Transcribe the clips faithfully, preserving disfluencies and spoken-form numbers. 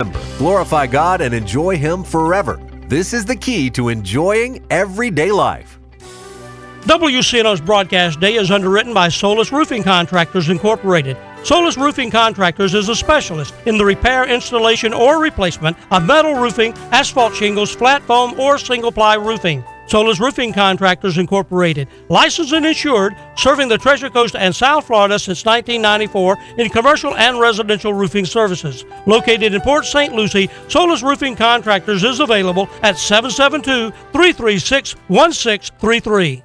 Glorify God and enjoy Him forever. This is the key to enjoying everyday life. W C N O's broadcast day is underwritten by Solus Roofing Contractors, Incorporated. Solus Roofing Contractors is a specialist in the repair, installation, or replacement of metal roofing, asphalt shingles, flat foam, or single-ply roofing. Solus Roofing Contractors, Incorporated, licensed and insured, serving the Treasure Coast and South Florida since nineteen ninety-four in commercial and residential roofing services. Located in Port Saint Lucie, Solus Roofing Contractors is available at seven seven two, three three six, one six three three.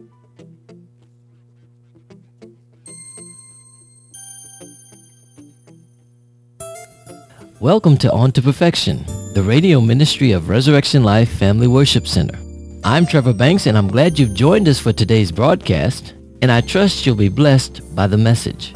Welcome to On to Perfection, the radio ministry of Resurrection Life Family Worship Center. I'm Trevor Banks, and I'm glad you've joined us for today's broadcast, and I trust you'll be blessed by the message.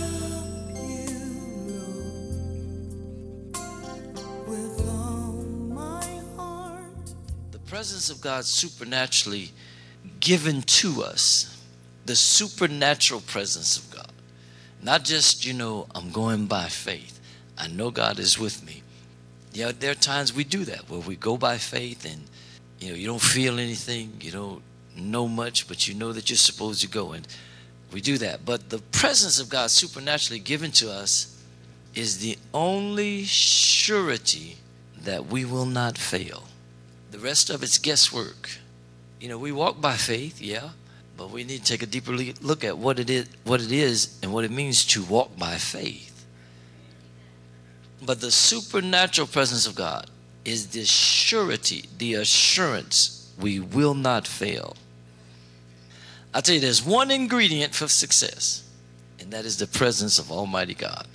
The presence of God supernaturally given to us, the supernatural presence of God. Not just, you know, I'm going by faith. I know God is with me. Yeah, there are times we do that where we go by faith and, you know, you don't feel anything, you don't know much, but you know that you're supposed to go, and we do that. But the presence of God supernaturally given to us is the only surety that we will not fail. The rest of it's guesswork. You know, we walk by faith, yeah, but we need to take a deeper look at what it is, what it is and what it means to walk by faith. But the supernatural presence of God is the surety, the assurance we will not fail. I tell you, there's one ingredient for success, and that is the presence of Almighty God.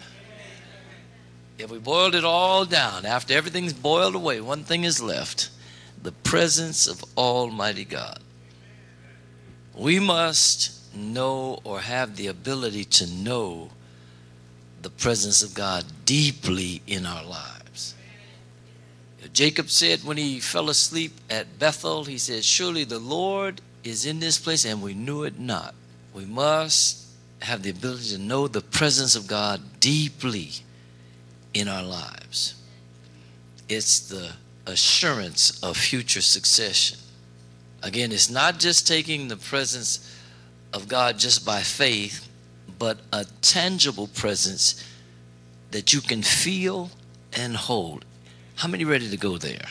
If we boiled it all down, after everything's boiled away, one thing is left: the presence of Almighty God. We must know or have the ability to know the presence of God deeply in our lives. Jacob said when he fell asleep at Bethel, he said, surely the Lord is in this place, and we knew it not. We must have the ability to know the presence of God deeply in our lives. It's the assurance of future succession. Again, it's not just taking the presence of God just by faith, but a tangible presence that you can feel and hold. How many ready to go there?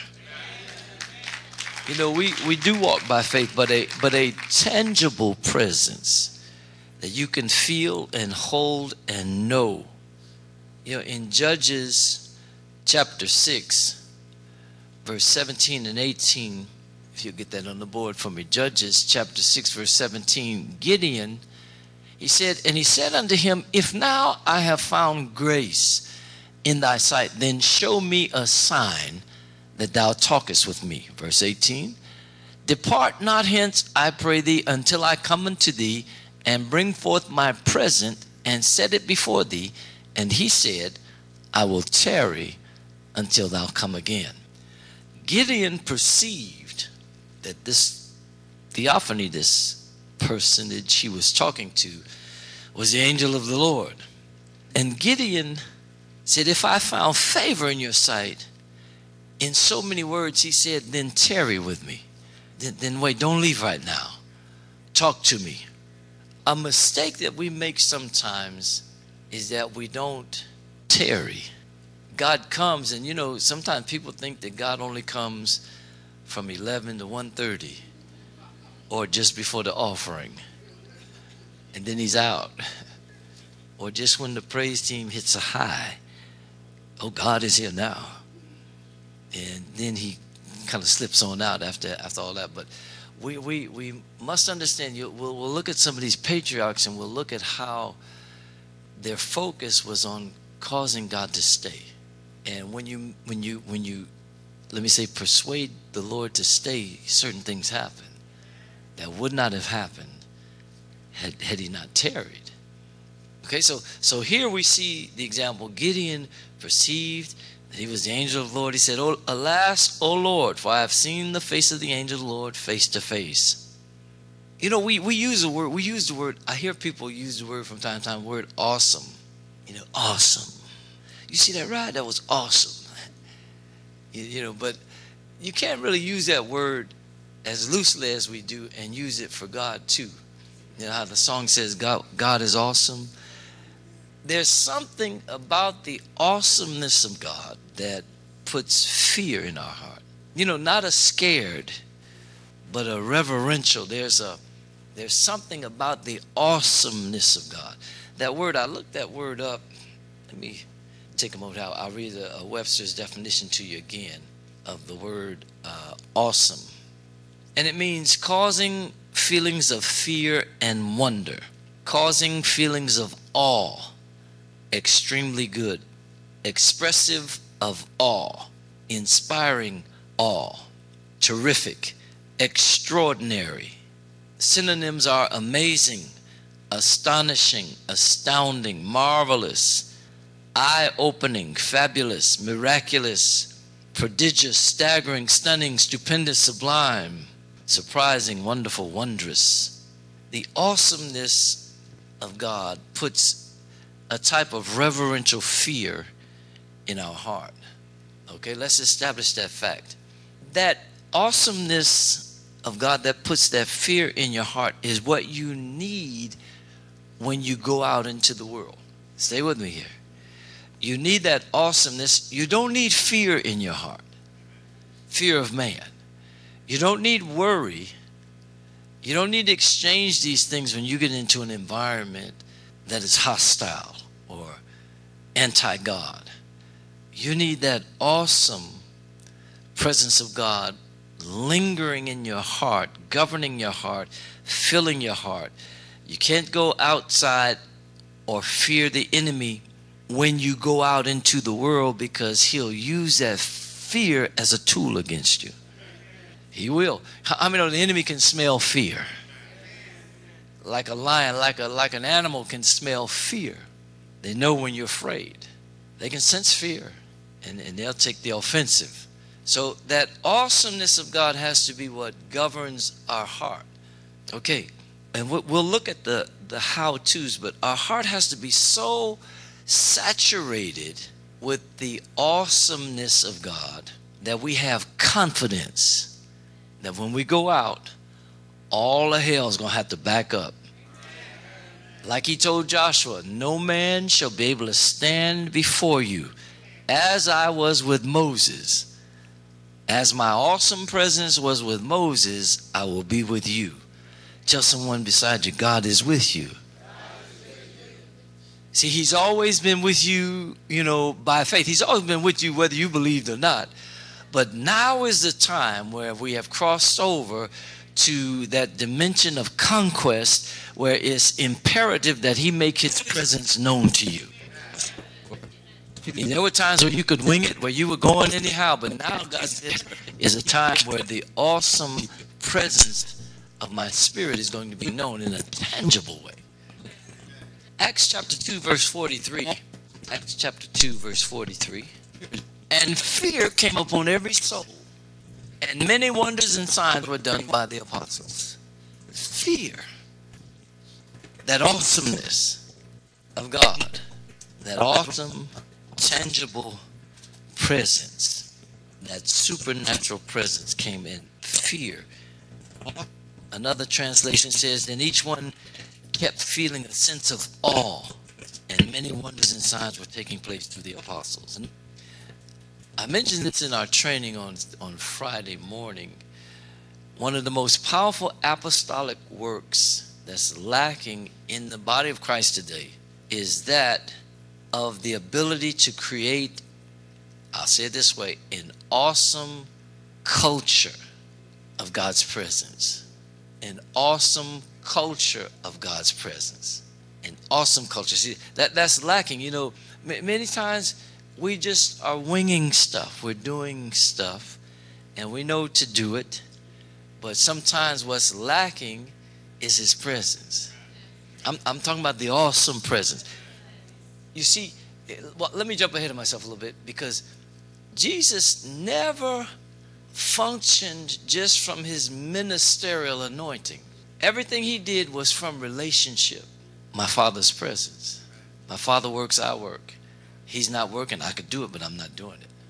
You know, we, we do walk by faith, but a but a tangible presence that you can feel and hold and know. You know, in Judges chapter six, verse seventeen and eighteen, if you get that on the board for me, Judges chapter six, verse seventeen, Gideon, he said, and he said unto him, if now I have found grace in thy sight, then show me a sign that thou talkest with me. Verse eighteen, depart not hence, I pray thee, until I come unto thee and bring forth my present and set it before thee. And he said, I will tarry until thou come again. Gideon perceived that this theophany, this personage he was talking to, was the angel of the Lord. And Gideon said, if I found favor in your sight, in so many words, he said, then tarry with me. Then, then wait, don't leave right now. Talk to me. A mistake that we make sometimes is that we don't tarry. God comes, and you know, sometimes people think that God only comes from eleven to one thirty or just before the offering, and then he's out. Or just when the praise team hits a high, oh, God is here now. And then he kind of slips on out after after all that. But we we, we must understand, you, we'll, we'll look at some of these patriarchs, and we'll look at how their focus was on causing God to stay. And when you when you when you let me say persuade the Lord to stay, certain things happen that would not have happened had had he not tarried. Okay, so so here we see the example. Gideon perceived that he was the angel of the Lord. He said, oh, alas, O Lord, for I have seen the face of the angel of the Lord face to face. You know, we, we use the word, we use the word, I hear people use the word from time to time, the word awesome. You know, awesome. You see that, right? That was awesome. You, you know, but you can't really use that word as loosely as we do and use it for God too. You know how the song says, God, God is awesome. There's something about the awesomeness of God that puts fear in our heart. You know, not a scared, but a reverential. There's a there's something about the awesomeness of God. That word, I looked that word up. Let me take a moment out. I'll read a, a Webster's definition to you again of the word uh, awesome. And it means causing feelings of fear and wonder, causing feelings of awe, extremely good, expressive of awe, inspiring awe, terrific, extraordinary. Synonyms are amazing, astonishing, astounding, marvelous, eye-opening, fabulous, miraculous, prodigious, staggering, stunning, stupendous, sublime, surprising, wonderful, wondrous. The awesomeness of God puts a type of reverential fear in our heart. Okay, let's establish that fact. That awesomeness of God that puts that fear in your heart is what you need when you go out into the world. Stay with me here. You need that awesomeness. You don't need fear in your heart. Fear of man. You don't need worry. You don't need to exchange these things when you get into an environment that is hostile or anti-God. You need that awesome presence of God lingering in your heart, governing your heart, filling your heart. You can't go outside or fear the enemy when you go out into the world, because he'll use that fear as a tool against you. He will. I mean, the enemy can smell fear. Like a lion, like a like an animal can smell fear. They know when you're afraid. They can sense fear, and, and they'll take the offensive. So that awesomeness of God has to be what governs our heart. Okay, and we'll look at the, the how-tos, but our heart has to be so saturated with the awesomeness of God that we have confidence that when we go out, all of hell is going to have to back up. Like he told Joshua, no man shall be able to stand before you as I was with Moses. As my awesome presence was with Moses, I will be with you. Tell someone beside you, God is with you. See, he's always been with you, you know, by faith. He's always been with you whether you believed or not. But now is the time where we have crossed over to that dimension of conquest where it's imperative that he make his presence known to you. There were times where you could wing it, where you were going anyhow, but now God says is a time where the awesome presence of my spirit is going to be known in a tangible way. Acts chapter two, verse forty-three. Acts chapter two, verse forty-three. And fear came upon every soul, and many wonders and signs were done by the apostles. Fear. That awesomeness of God. That awesome, tangible presence. That supernatural presence came in. Fear. Another translation says, then each one kept feeling a sense of awe, and many wonders and signs were taking place through the apostles. And I mentioned this in our training on, on Friday morning. One of the most powerful apostolic works that's lacking in the body of Christ today is that of the ability to create, I'll say it this way, an awesome culture of God's presence. An awesome culture of God's presence. An awesome culture. See, that, that's lacking. You know, m- many times we just are winging stuff. We're doing stuff, and we know to do it. But sometimes what's lacking is his presence. I'm, I'm talking about the awesome presence. You see, well, let me jump ahead of myself a little bit, because Jesus never functioned just from his ministerial anointing. Everything he did was from relationship. My Father's presence. My Father works, I work. He's not working. I could do it, but I'm not doing it.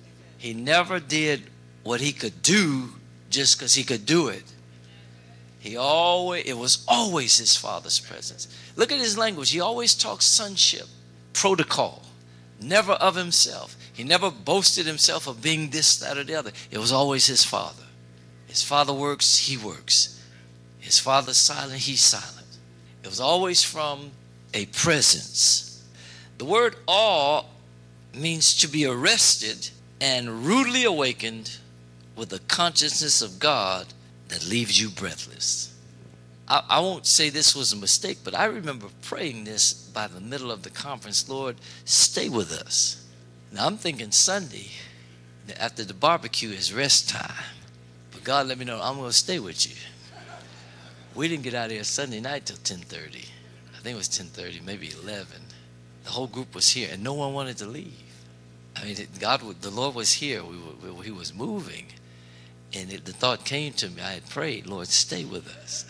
He never did what he could do just because he could do it. He always, it was always his Father's presence. Look at his language. He always talks sonship, protocol, never of himself. He never boasted himself of being this, that, or the other. It was always his Father. His Father works, he works. His Father's silent, he's silent. It was always from a presence. The word awe means to be arrested and rudely awakened with a consciousness of God that leaves you breathless. I, I won't say this was a mistake, but I remember praying this by the middle of the conference. Lord, stay with us. Now I'm thinking Sunday, after the barbecue, is rest time. But God let me know I'm going to stay with you. We didn't get out of here Sunday night till ten thirty. I think it was ten thirty, maybe eleven. The whole group was here, and no one wanted to leave. I mean, God, the Lord was here. We were, we, He was moving. And it, the thought came to me. I had prayed, Lord, stay with us.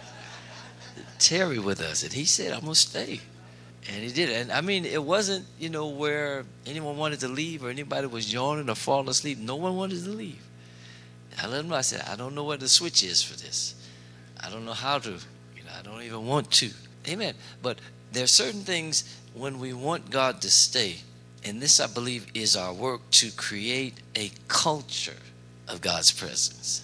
Tarry with us. And he said, I'm going to stay. And he did. And I mean, it wasn't, you know, where anyone wanted to leave or anybody was yawning or falling asleep. No one wanted to leave. I let him know. I said, I don't know what the switch is for this. I don't know how to. You know, I don't even want to. Amen. But there are certain things when we want God to stay. And this, I believe, is our work to create a culture of God's presence.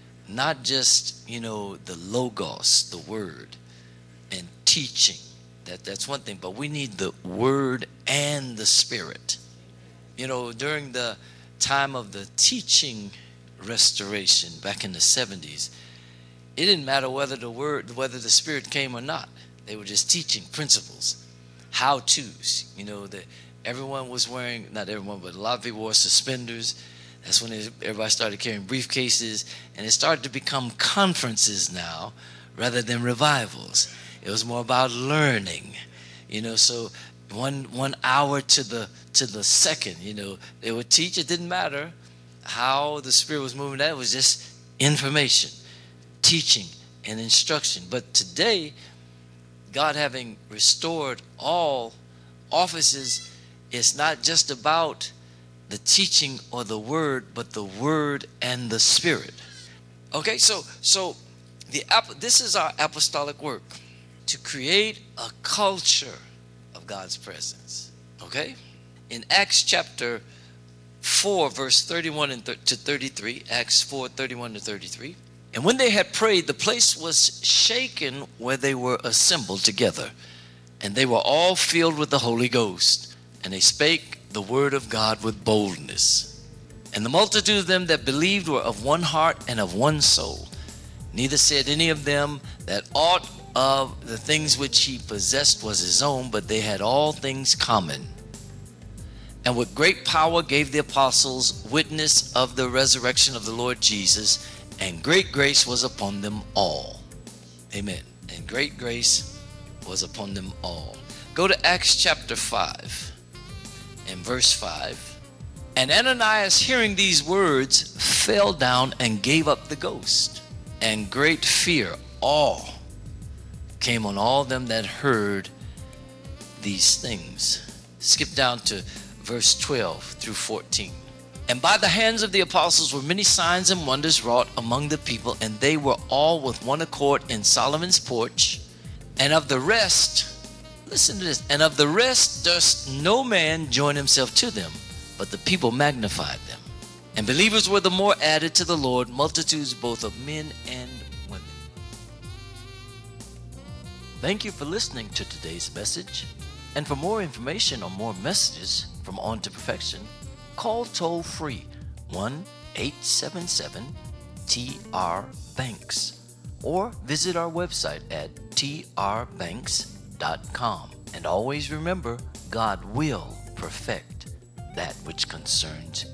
Not just, you know, the logos, the word, and teaching. That, that's one thing. But we need the word and the spirit. You know, during the time of the teaching restoration back in the seventies, it didn't matter whether the word, whether the spirit came or not. They were just teaching principles, how-tos. You know, that everyone was wearing, not everyone, but a lot of people wore suspenders. That's when everybody started carrying briefcases, and it started to become conferences now rather than revivals. It was more about learning, you know. So one one hour to the to the second, you know, they would teach. It didn't matter how the Spirit was moving. That was just information, teaching, and instruction. But today, God having restored all offices, it's not just about the teaching or the word, but the word and the spirit. Okay, so so the this is our apostolic work, to create a culture of God's presence. Okay, in Acts chapter four, verse thirty-one and th- to thirty-three, Acts four, thirty-one to thirty-three. And when they had prayed, the place was shaken where they were assembled together, and they were all filled with the Holy Ghost, and they spake the word of God with boldness. And the multitude of them that believed were of one heart and of one soul. Neither said any of them that aught of the things which he possessed was his own, but they had all things common. And with great power gave the apostles witness of the resurrection of the Lord Jesus, and great grace was upon them all. Amen. And great grace was upon them all. Go to Acts chapter five. In verse five, and Ananias, hearing these words, fell down and gave up the ghost. And great fear, awe, came on all them that heard these things. Skip down to verse twelve through fourteen. And by the hands of the apostles were many signs and wonders wrought among the people, and they were all with one accord in Solomon's porch. And of the rest, listen to this, and of the rest durst no man join himself to them, but the people magnified them. And believers were the more added to the Lord, multitudes both of men and women. Thank you for listening to today's message. And for more information or more messages from On to Perfection, call toll free one eight seven seven T R Banks or visit our website at T R banks dot com. And always remember, God will perfect that which concerns